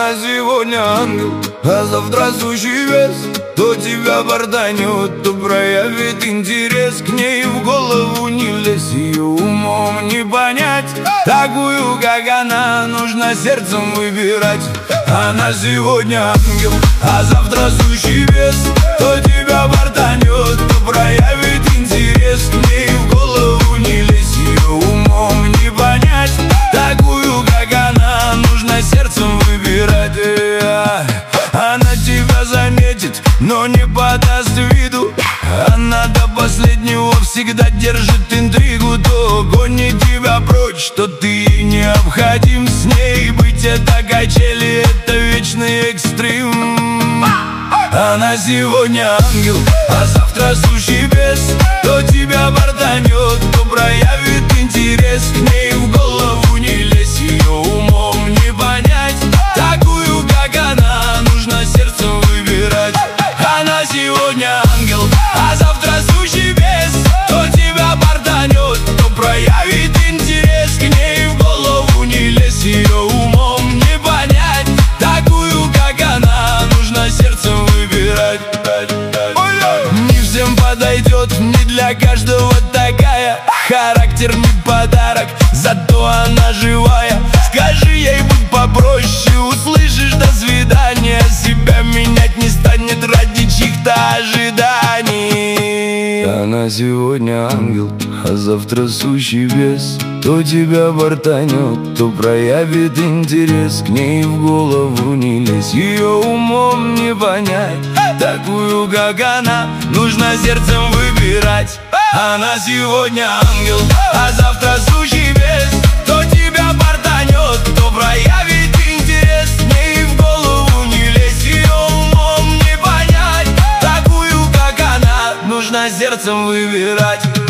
Она сегодня ангел, а завтра сущий вес. То тебя бортанет, то проявит интерес. К ней в голову не лезь, ее умом не понять. Такую, как она, нужно сердцем выбирать. Она сегодня ангел, а завтра сущий вес. То тебя бортанет, то проявит интерес. К ней в голову не лезь, ее умом не понять. Такую, как она, нужно сердцем выбирать. Она тебя заметит, но не подаст виду. Она до последнего всегда держит интригу. То гонит тебя прочь, что ты ей необходим. С ней быть это качели, это вечный экстрим. Она сегодня ангел, а завтра сущий бес. То тебя бортанет, то проявит интерес. К ней в голову не лезь, ее умом не понять. Такую, как она, нужно сердцем выбирать. Она сегодня ангел, а завтра сущий бес. То тебя бортанет, то проявит интерес. К ней в голову не лезь, ее умом не понять. Такую, как она, нужно сердцем выбирать. Не всем подойдет, не для каждого такая. Характер не подарок, зато она живая. Скажи ей, будь попроще, услышишь до свидания. Себя менять не станет ради чьих-то ожиданий. Она сегодня ангел, а завтра сущий бес. То тебя бортанет, то проявит интерес. К ней в голову не лезь, ее умом не понять. Такую, как она, нужно сердцем выбирать. Она сегодня ангел, а завтра сущий бес. То тебя бортанет, то проявит интерес. К ней в голову не лезь, ее умом не понять. Такую, как она, нужно сердцем выбирать.